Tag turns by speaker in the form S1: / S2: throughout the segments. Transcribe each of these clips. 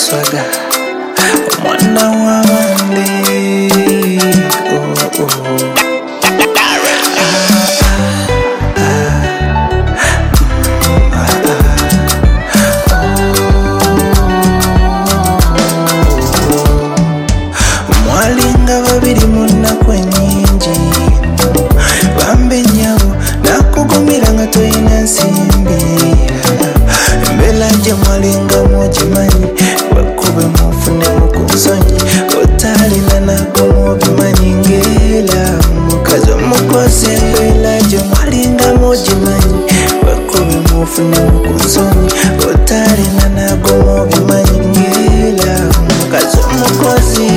S1: swaga omwana w'abandi. Mwalinga babiri munaku ennyingi bambe nnyabo nakugumira nga toyina nsimbi. Embeera gye mwalingamu ogimanyi bakube mufunemu ku nsonyi otalina nago mubimanyi ng'era mukazi omukozi. Embeera gye mwalingamu ogimanyi bakube mufunemu ku nsonyi otalina nago mubimanyi ng'era mukazi omukozi.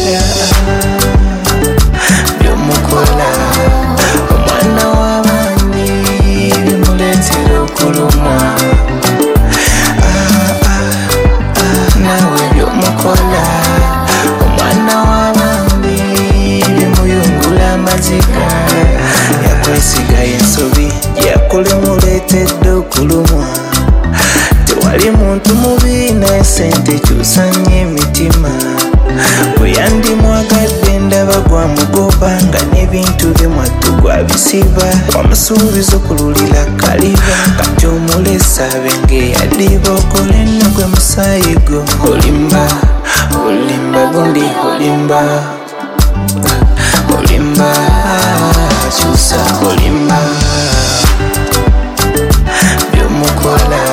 S1: Byomukola omwana w'abandi bimuleetera okulumwa. Nawe byomukola omwana w'abandi bimuyungula amaziga. Yakwesiga ensobi yakolimuleetedde okulumwa. Tewali muntu mubi naye sente kyusa nnyo emitima. Bwe yandimwagadde ndaba gwamugoba nga n'ebintu bye mwattu gwabisiba. Wamusuubiza okululira kaliba kati omulesa abenge yaddiba. Okola enno gwe musaayi gwo olimba olimba gundi olimba olimba kyusa olimba byomukola